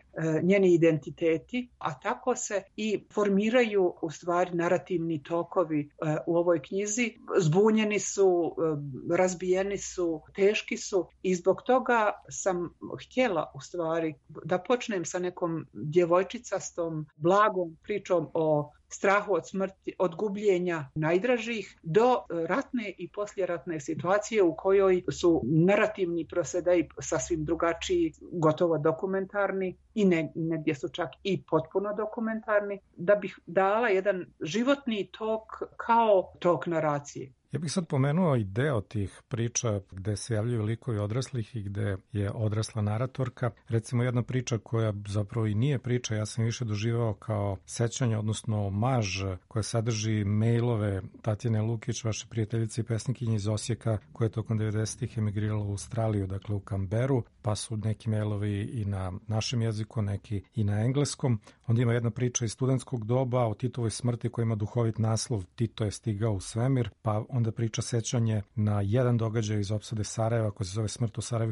njeni identiteti, a tako se i formiraju u stvari narativni tokovi u ovoj knjizi. Zbunjeni su, razbijeni su, teški su i zbog toga sam htjela u stvari da počnem sa nekom djevojčicastom, blagom pričom o strahu od smrti, od gubljenja najdražih, do ratne i poslijeratne situacije u kojoj su narativni prosedaji sasvim drugačiji, gotovo dokumentarni i negdje su čak i potpuno dokumentarni, da bih dala jedan životni tok kao tok naracije. Ja bih sad pomenuo i deo tih priča gde se javljaju likovi odraslih i gde je odrasla naratorka. Recimo jedna priča koja zapravo i nije priča, ja sam više doživao kao sećanje, odnosno omaž koja sadrži mailove Tatjane Lukić, vaše prijateljice i pesnikinje iz Osijeka, koja je tokom 90-ih emigrirala u Australiju, dakle u Canberru, pa su neki mailovi i na našem jeziku, neki i na engleskom. Onda ima jedna priča iz studentskog doba o Titovoj smrti koja ima duhovit naslov Tito je stigao u svemir, pa onda priča sećanje na jedan događaj iz opsade Sarajeva koji se zove Smrt u Sarajevu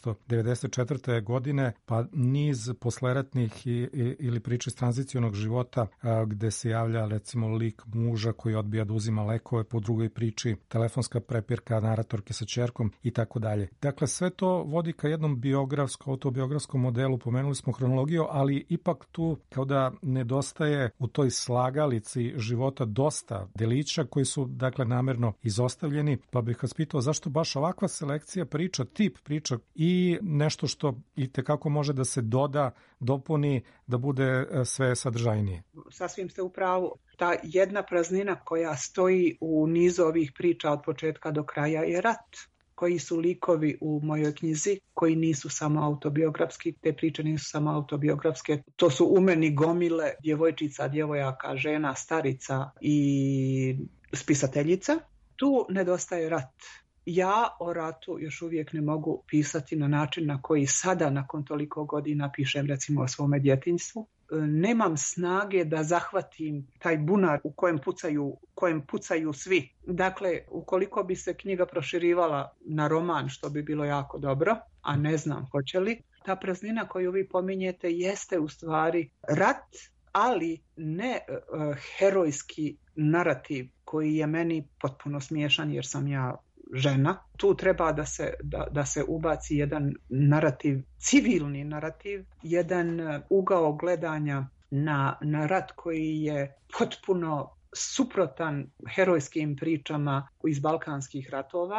1994. godine, pa niz posleratnih ili priče iz tranzicionog života gde se javlja recimo lik muža koji odbija da uzima lekove, po drugoj priči telefonska prepirka naratorke sa ćerkom i tako dalje. Dakle, sve to vodi ka jednom autobiografskom modelu, pomenuli smo hronologiju, ali ipak tu kao da nedostaje u toj slagalici života dosta delića koji su dakle namerno izostavljeni, pa bih vas pitao zašto baš ovakva selekcija priča, tip priča i nešto što itekako može da se doda, dopuni, da bude sve sadržajnije. Sasvim ste u pravu. Ta jedna praznina koja stoji u nizu ovih priča od početka do kraja je rat. Koji su likovi u mojoj knjizi, koji nisu samo autobiografski, te priče nisu samo autobiografske. To su u meni gomile djevojčica, djevojaka, žena, starica i spisateljica. Tu nedostaje rat. Ja o ratu još uvijek ne mogu pisati na način na koji sada, nakon toliko godina, pišem recimo o svome djetinjstvu. Nemam snage da zahvatim taj bunar u kojem pucaju svi. Dakle, ukoliko bi se knjiga proširivala na roman, što bi bilo jako dobro, a ne znam hoće li, ta praznina koju vi pominjete jeste u stvari rat, ali ne herojski narativ koji je meni potpuno smiješan jer sam ja žena. Tu treba da se ubaci jedan narativ, civilni narativ, jedan ugao gledanja na rat koji je potpuno suprotan herojskim pričama iz balkanskih ratova.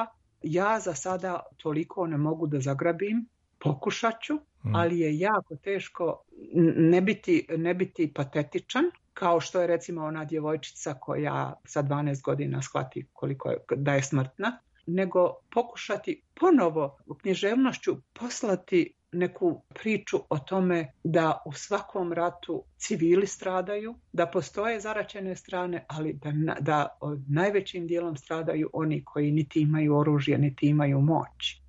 Ja za sada toliko ne mogu da zagrabim, pokušat ću, ali je jako teško ne biti patetičan, kao što je recimo ona djevojčica koja sa 12 godina shvati da je smrtna, nego pokušati ponovo u književnošću poslati neku priču o tome da u svakom ratu civili stradaju, da postoje zaraćene strane, ali da najvećim dijelom stradaju oni koji niti imaju oružje, niti imaju moć.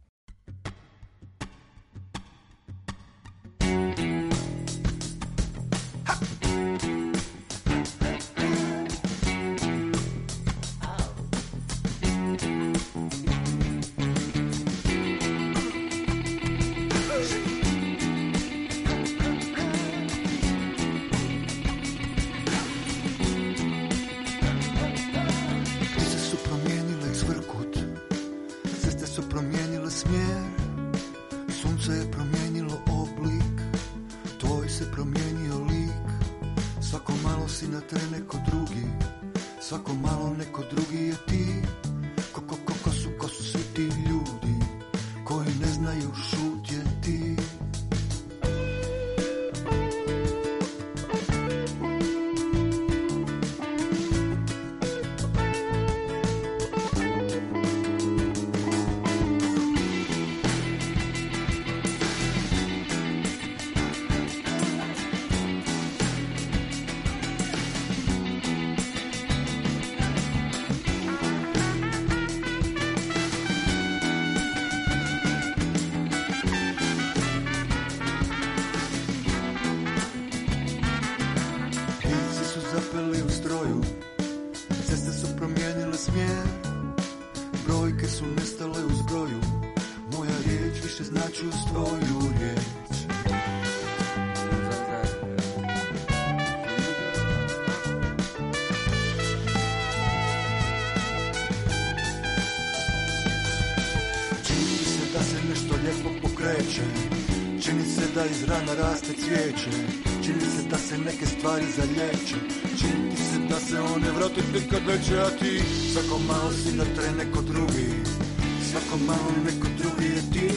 Čini se da iz rana raste cvijeće, čini se da se neke stvari zalječe, čini se da se one vrate tek kad veće, a ti svako malo si da tre neko drugi, svako malo neko drugi je ti,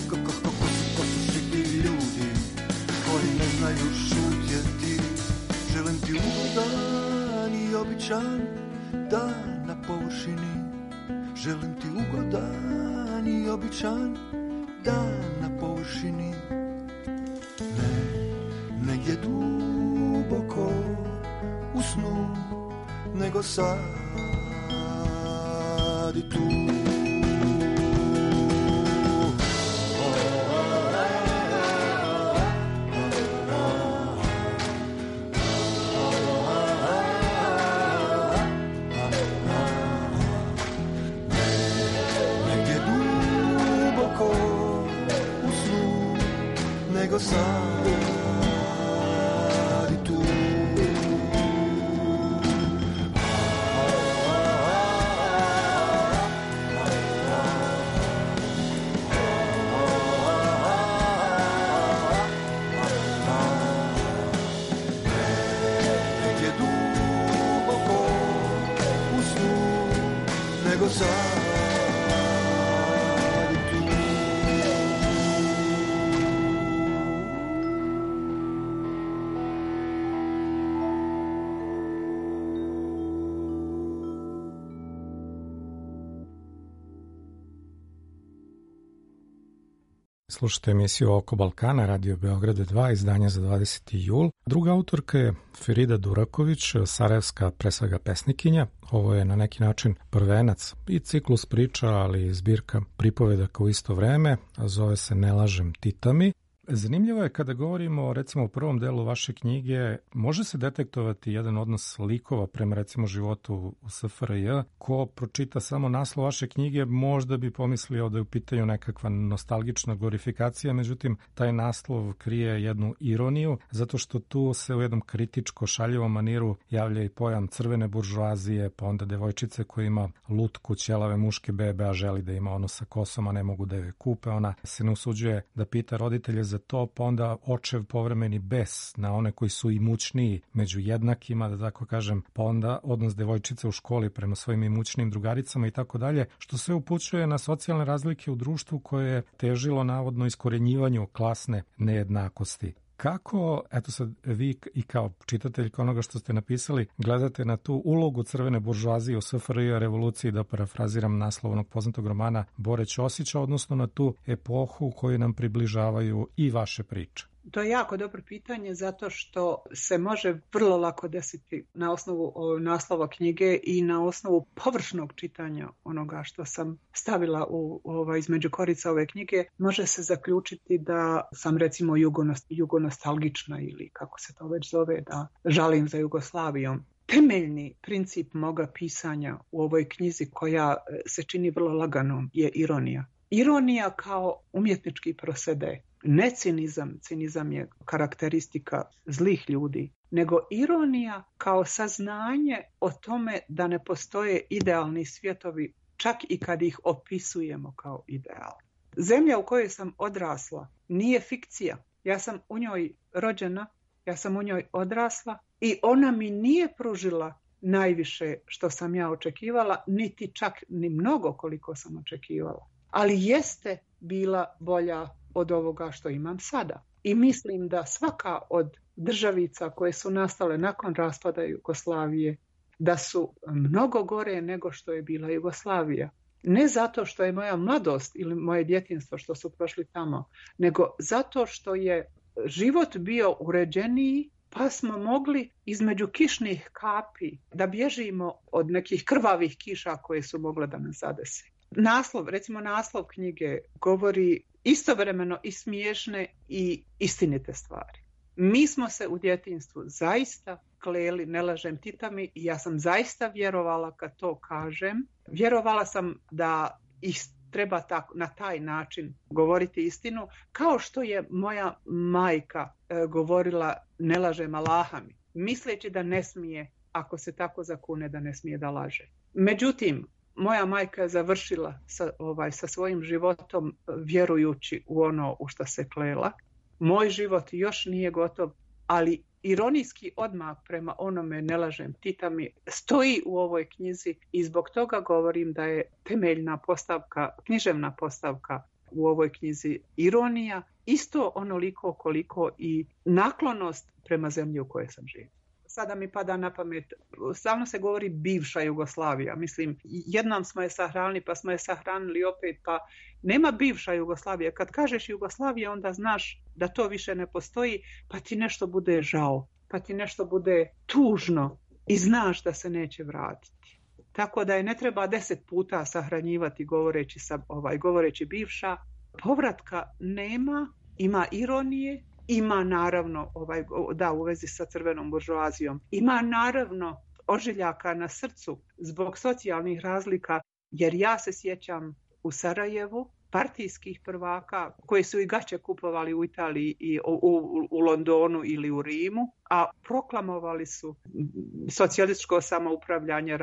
ko su svi ti ljudi koji ne znaju šutjeti. Želim ti ugodan i običan dan na površini, želim ti ugodan i običan dan na površini. Negdje duboko u snu, nego sad i tu. Negdje duboko u snu, nego sad. Slušate emisiju Oko Balkana, Radio Beograd 2, izdanje za 20. jul. Druga autorka je Ferida Duraković, sarajevska pre svega pesnikinja. Ovo je na neki način prvenac i ciklus priča, ali i zbirka pripovedaka u isto vreme, a zove se Ne lažem Titami. Zanimljivo je kada govorimo recimo u prvom delu vaše knjige, može se detektovati jedan odnos likova prema recimo životu u SFRJ. Ko pročita samo naslov vaše knjige možda bi pomislio da je u pitanju nekakva nostalgična glorifikacija, međutim taj naslov krije jednu ironiju, zato što tu se u jednom kritičko šaljivom maniru javlja i pojam crvene buržoazije, pa onda devojčice koja ima lutku ćelave muške bebe, a želi da ima ono sa kosom, a ne mogu da je kupe. Ona se ne usuđuje da pita roditelje za za to, pa onda očev povremeni bes na one koji su imućniji među jednakima, da tako kažem, pa onda odnos devojčice u školi prema svojim imućnim drugaricama i tako dalje, što sve upućuje na socijalne razlike u društvu koje je težilo navodno iskorenjivanju klasne nejednakosti. Kako, eto sad vi i kao čitateljka onoga što ste napisali, gledate na tu ulogu crvene buržoazije u SFRJ revoluciji, da parafraziram naslov onog poznatog romana Bore Ćosića, odnosno na tu epohu koju nam približavaju i vaše priče? To je jako dobro pitanje zato što se može vrlo lako desiti na osnovu naslova knjige i na osnovu površnog čitanja onoga što sam stavila između korica ove knjige. Može se zaključiti da sam recimo jugonostalgična ili kako se to već zove, da žalim za Jugoslavijom. Temeljni princip moga pisanja u ovoj knjizi koja se čini vrlo laganom je ironija. Ironija kao umjetnički procede. Ne cinizam, cinizam je karakteristika zlih ljudi, nego ironija kao saznanje o tome da ne postoje idealni svjetovi, čak i kad ih opisujemo kao ideal. Zemlja u kojoj sam odrasla nije fikcija. Ja sam u njoj rođena, ja sam u njoj odrasla i ona mi nije pružila najviše što sam ja očekivala, niti čak ni mnogo koliko sam očekivala. Ali jeste bila bolja od ovoga što imam sada. I mislim da svaka od državica koje su nastale nakon raspada Jugoslavije, da su mnogo gore nego što je bila Jugoslavija. Ne zato što je moja mladost ili moje djetinjstvo što su prošli tamo, nego zato što je život bio uređeniji, pa smo mogli između kišnih kapi da bježimo od nekih krvavih kiša koje su mogle da nas zadese. Naslov knjige govori istovremeno i smiješne i istinite stvari. Mi smo se u djetinjstvu zaista kleli, ne lažem titami, i ja sam zaista vjerovala kad to kažem. Vjerovala sam da treba na taj način govoriti istinu, kao što je moja majka govorila ne lažem Allaha mi, misleći da ne smije, ako se tako zakune, da ne smije da laže. Međutim, moja majka je završila sa svojim životom vjerujući u ono u što se klela. Moj život još nije gotov, ali ironijski odmak prema onome ne lažem titami stoji u ovoj knjizi i zbog toga govorim da je temeljna postavka, književna postavka u ovoj knjizi ironija, isto onoliko koliko i naklonost prema zemlji u kojoj sam živio. Sada mi pada na pamet, stalno se govori bivša Jugoslavija. Mislim, jednom smo je sahranili, pa smo je sahranili opet, pa nema bivša Jugoslavija. Kad kažeš Jugoslavija, onda znaš da to više ne postoji, pa ti nešto bude žao, pa ti nešto bude tužno i znaš da se neće vratiti. Tako da je ne treba 10 puta sahranjivati govoreći bivša. Povratka nema, ima ironije, ima naravno, u vezi sa crvenom buržoazijom, ima naravno ožiljaka na srcu zbog socijalnih razlika, jer ja se sjećam u Sarajevu partijskih prvaka koji su i gaće kupovali u Italiji i u Londonu ili u Rimu, a proklamovali su socijalističko samoupravljanje,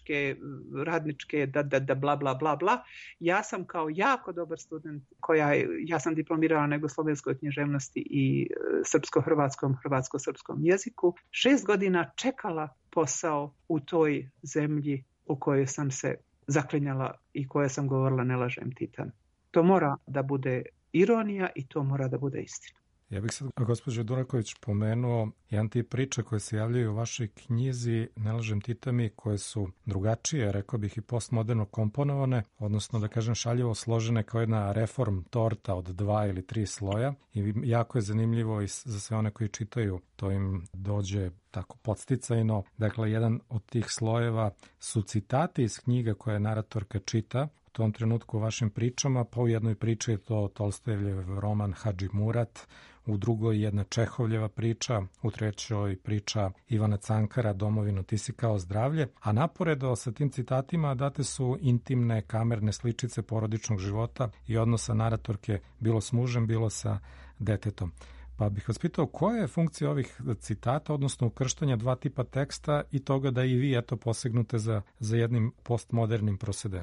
radničke da bla bla bla bla. Ja sam kao jako dobar student, ja sam diplomirala na jugoslovenskoj književnosti i hrvatsko-srpskom jeziku, 6 godina čekala posao u toj zemlji u kojoj sam se zaklinjala i koje sam govorila ne lažem titan. To mora da bude ironija i to mora da bude istina. Ja bih sad, gospođo Duraković, pomenuo jedan tip priča koje se javljaju u vašoj knjizi Ne lažem titami, koje su drugačije, rekao bih i postmoderno komponovane, odnosno da kažem šaljivo složene kao jedna reform torta od 2 ili 3 sloja i jako je zanimljivo i za sve one koji čitaju, to im dođe tako podsticajno. Dakle, jedan od tih slojeva su citati iz knjiga koje naratorka čita u tom trenutku u vašim pričama, pa u jednoj priči je to Tolstojevljev roman Hadži Murat, u drugoj jedna Čehovljeva priča, u trećoj priča Ivana Cankara Domovino ti si kao zdravlje, a naporedo sa tim citatima date su intimne kamerne sličice porodičnog života i odnosa naratorke bilo s mužem, bilo sa detetom. Pa bih vas pitao, koja je funkcija ovih citata, odnosno ukrštanja 2 tipa teksta i toga da i vi posegnute za jednim postmodernim prosedeom?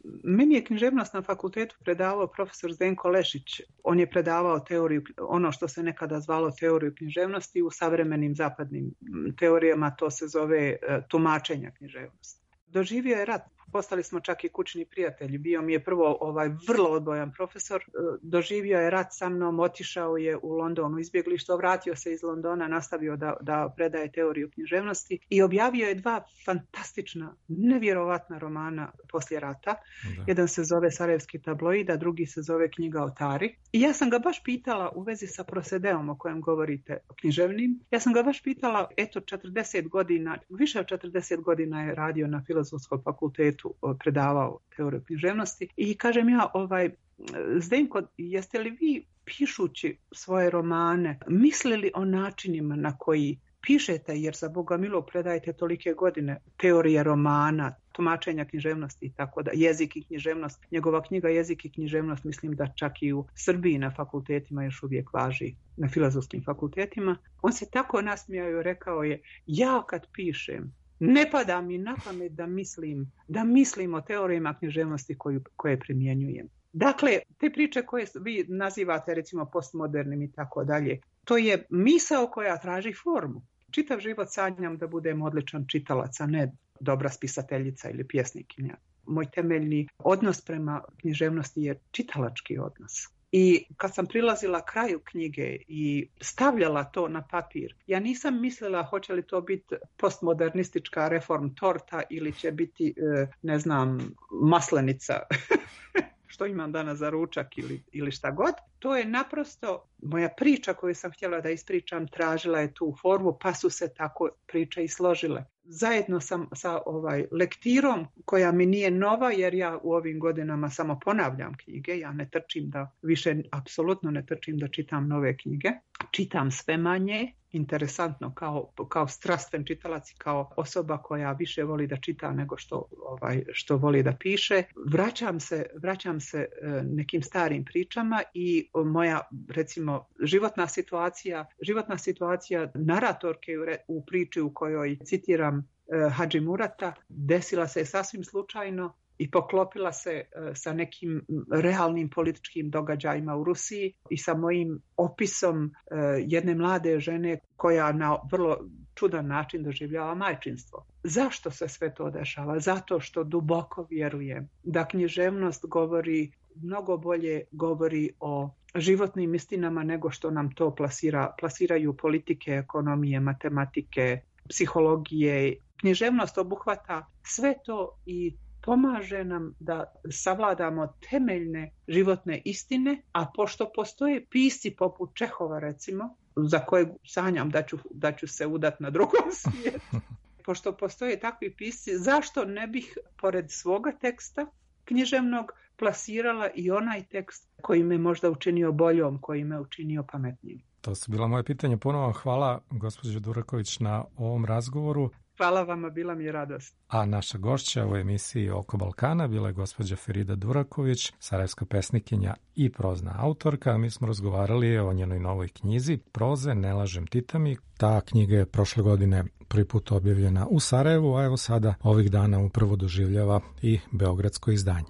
Meni je književnost na fakultetu predavao profesor Zdenko Lešić. On je predavao teoriju, ono što se nekada zvalo teoriju književnosti, u savremenim zapadnim teorijama to se zove tumačenja književnosti. Doživio je rat. Postali smo čak i kućni prijatelji. Bio mi je prvo vrlo odbojan profesor. Doživio je rat sa mnom, otišao je u Londonu izbjeglištvo, vratio se iz Londona, nastavio da predaje teoriju književnosti i objavio je 2 fantastična, nevjerovatna romana poslije rata. Da. Jedan se zove Sarajevski tabloid, a drugi se zove Knjiga o Tari. I ja sam ga baš pitala u vezi sa prosedeom o kojem govorite, književnim. Ja sam ga baš pitala, eto 40 godina, više od 40 godina je radio na Filozofskom fakultetu, predavao teoriju književnosti i kažem ja, Zdenko, jeste li vi pišući svoje romane mislili o načinima na koji pišete, jer za Boga milo predajete tolike godine teorije romana, tumačenja književnosti i tako da, jezik i književnost. Njegova knjiga Jezik i književnost mislim da čak i u Srbiji na fakultetima još uvijek važi, na filozofskim fakultetima. On se tako nasmijao i rekao je, ja kad pišem, ne pada mi na pamet da mislim o teorijama književnosti koje primjenjujem. Dakle, te priče koje vi nazivate recimo postmodernim i tako dalje, to je misao koja traži formu. Čitav život sanjam da budem odličan čitalac, a ne dobra spisateljica ili pjesnikinja. Moj temeljni odnos prema književnosti je čitalački odnos. I kad sam prilazila kraju knjige i stavljala to na papir, ja nisam mislila hoće li to biti postmodernistička reform torta ili će biti, ne znam, maslenica što imam danas za ručak ili šta god. To je naprosto moja priča koju sam htjela da ispričam, tražila je tu formu, pa su se tako priče i složile. Zajedno sam sa lektirom koja mi nije nova, jer ja u ovim godinama samo ponavljam knjige, ja ne trčim apsolutno ne trčim da čitam nove knjige, čitam sve manje, interesantno kao strastven čitalac i kao osoba koja više voli da čita nego što voli da piše. Vraćam se nekim starim pričama i moja, recimo, životna situacija naratorke u priči u kojoj citiram Hadži Murata desila se sasvim slučajno i poklopila se sa nekim realnim političkim događajima u Rusiji i sa mojim opisom jedne mlade žene koja na vrlo čudan način doživljava majčinstvo. Zašto se sve to dešava? Zato što duboko vjerujem da književnost mnogo bolje govori o životnim istinama nego što nam to plasiraju politike, ekonomije, matematike, psihologije. Književnost obuhvata sve to i pomaže nam da savladamo temeljne životne istine, a pošto postoje pisci poput Čehova, recimo, za kojeg sanjam da ću se udati na drugom svijetu, pošto postoje takvi pisci, zašto ne bih pored svoga teksta književnog plasirala i onaj tekst koji me možda učinio boljom, koji me učinio pametnijim. To su bila moje pitanje. Ponovo hvala gospođo Duraković na ovom razgovoru. Hvala vama, bila mi je radost. A naša gošća u emisiji Oko Balkana bila je gospođa Ferida Duraković, sarajevska pesnikinja i prozna autorka. Mi smo razgovarali o njenoj novoj knjizi Proze, ne lažem Titami. Ta knjiga je prošle godine prvi put objavljena u Sarajevu, a evo sada ovih dana upravo doživljava i beogradsko izdanje.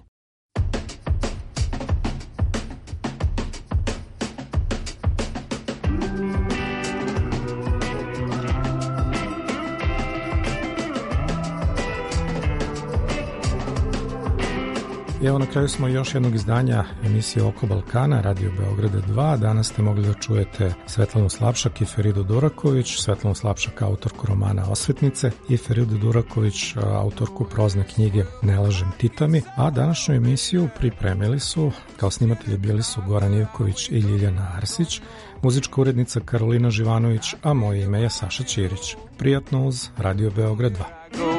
Evo na kraju smo još jednog izdanja emisije Oko Balkana, Radio Beograda 2. Danas ste mogli da čujete Svetlanu Slapšak i Feridu Duraković. Svetlanu Slapšak, autorku romana Osvetnice, i Feridu Duraković, autorku prozne knjige Ne lažem Titami. A današnju emisiju pripremili su, kao snimatelji bili su Goran Ivković i Ljiljana Arsić, muzička urednica Karolina Živanović, a moje ime je Saša Ćirić. Prijatno uz Radio Beograd 2.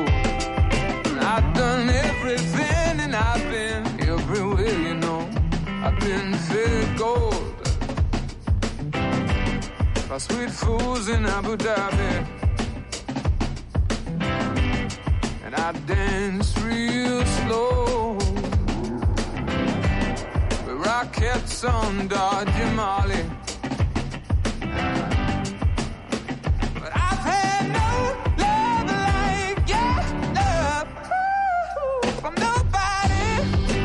Sweet fools in Abu Dhabi, and I dance real slow with rockets on Dodgy Molly. But I've had no love like your love from nobody.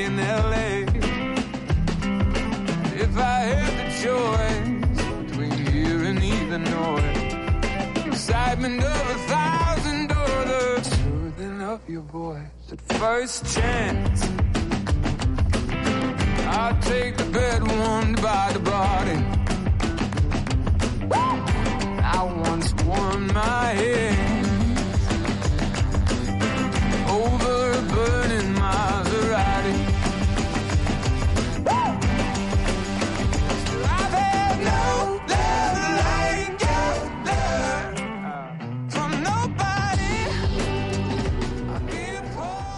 in LA. If I had the choice between here and either north, excitement of 1,000 daughters, soothing of your voice at first chance, I'll take the bed one